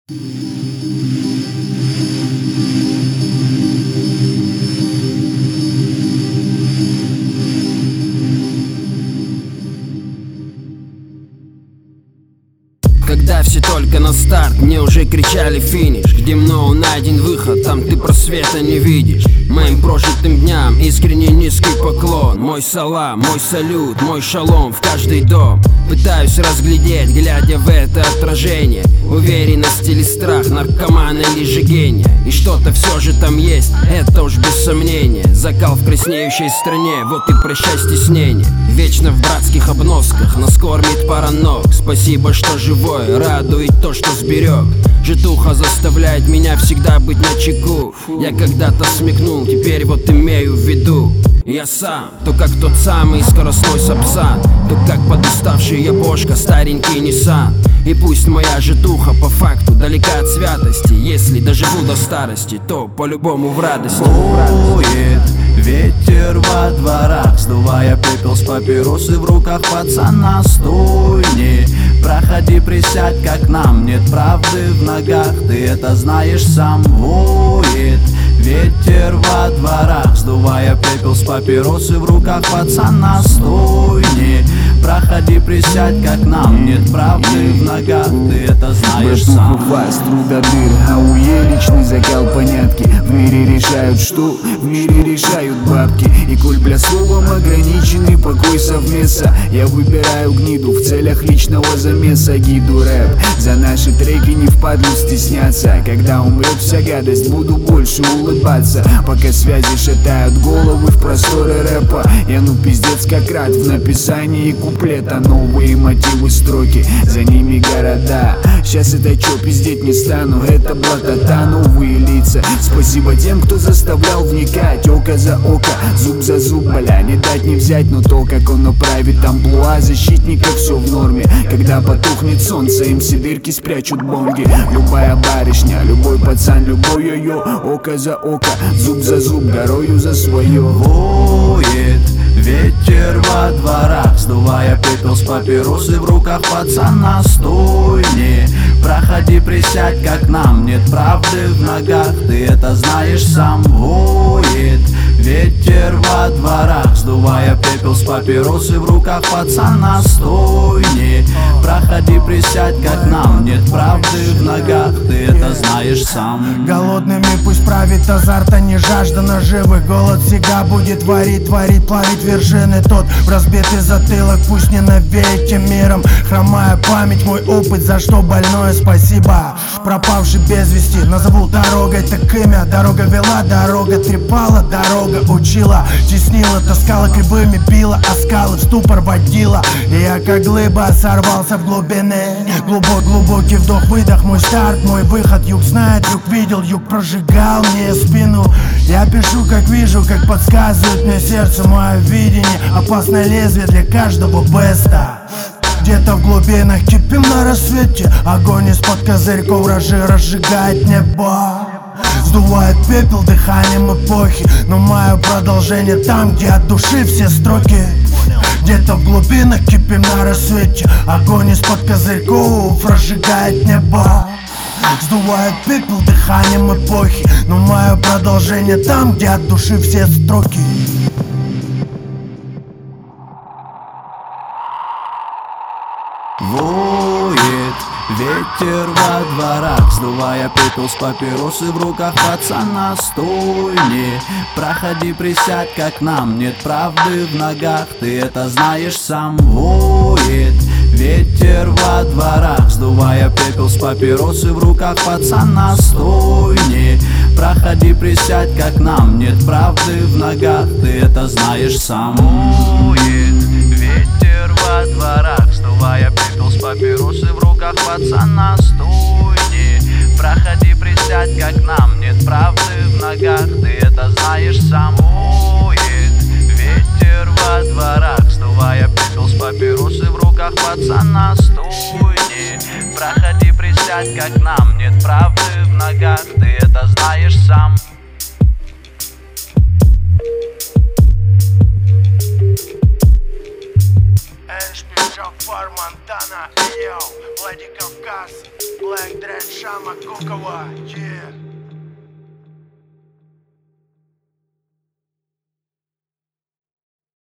Когда все только на старт, мне уже кричали финиш. Где мною найден выход, там ты просвета не видишь. Моим прожитым дням искренне низкий поклон. Мой салам, мой салют, мой шалом в каждый дом. Пытаюсь разглядеть, глядя в это отражение, уверенность или страх, наркомана или же гения. И что-то все же там есть, это уж без сомнения. Закал в краснеющей стране, вот и прощай стеснение. Вечно в братских обносках, нас кормит пара ног. Спасибо, что живой, радует то, что сберег. Житуха заставляет меня всегда быть начеку. Я когда-то смекнул, теперь вот имею в виду. Я сам, то как тот самый скоростной Сапсан, то как подуставший япошка, старенький Ниссан. И пусть моя житуха по факту далека от святости, если доживу до старости, то по-любому в радости. Дует ветер во дворах, сдувая пепел с папиросы в руках пацана. Стой, не проходи, присядь, как нам. Нет правды в ногах, ты это знаешь сам. Воет ветер во дворах, сдувая пепел с папиросы в руках пацана. Стой, не проходи, присядь, как нам. Нет правды в ногах, ты это знаешь сам. Вас трудодыр, а у личный закал понятки. В мире решают что? В мире решают бабки. И коль бля словом ограниченный покой совместно, я выбираю гниду в целях личного замеса. Гиду рэп, за наши треки не впадлу стесняться. Когда умрет вся гадость, буду больше улыбаться. Пока связи шатают головы в просторы рэпа, я ну пиздец как рад в написании куплета. Новые мотивы строки, за ними города. Сейчас это чё, пиздеть не стану, это блатота, новые лица. Спасибо тем, кто заставлял вникать. Око за око, зуб за зуб, бля, не дать не взять. Но то, как он направит амплуа защитника, все в норме. Когда потухнет солнце, им все дырки спрячут бомги. Любая барышня, любой пацан, любой йо-йо. Око за око, зуб за зуб, горою за свое. Воет ветер во дворах, сдувая пепел с папиросы в руках пацана. Стой, не проходи, присядь, как нам. Нет правды в ногах, ты это знаешь сам. Воет ветер во дворах, сдувая пепел с папиросы в руках пацана. Стой, не проходи, присядь, как нам. Нет правды в ногах, ты это знаешь сам. Голодными пусть правит азарт, а не жажда наживы. Голод всегда будет варить, плавить вершины. Тот в разбитый затылок пусть не навеет тем миром. Хромая память, мой опыт, за что больное спасибо. Пропавший без вести, назову дорогой так имя. Дорога вела, дорога трепала, дорога учила, теснила, таскала, кривыми била, а скалы в ступор водила. И я как глыба сорвался в глубины. Глубокий вдох-выдох, мой старт, мой выход. Юг знает, юг видел, юг прожигал мне спину. Я пишу, как вижу, как подсказывает мне сердце. Мое видение, опасное лезвие для каждого беста. Где-то в глубинах кипим на рассвете. Огонь из-под козырьков разжигает небо. Сдувает пепел дыханием эпохи. Но мое продолжение там, где от души все строки. Где-то в глубинах кипим на рассвете. Огонь из-под козырьков разжигает небо. Сдувает пепел дыханием эпохи. Но мое продолжение там, где от души все строки. Воет ветер во дворах, сдувая пепел с папиросы в руках пацана. Стой, не проходи, присядь, как нам. Нет правды в ногах, ты это знаешь сам. Воет ветер во дворах, сдувая пепел с папиросы в руках пацана. Стой, не проходи, присядь, как нам. Нет правды в ногах, ты это знаешь сам. Воет ветер во дворах, сдувая пепел с папиросы в руках пацана. Стой, не проходи, присядь, как нам. Нет правды в ногах, ты это знаешь сам. Воет ветер во дворах, сдувая пепел с папиросы в руках пацана. Стой, не проходи, присядь, как нам. Нет правды в ногах, ты это знаешь сам. Jump Фар Монтана, йоу, Владикавказ, Блэк Дред, Шама Кукова, yeah.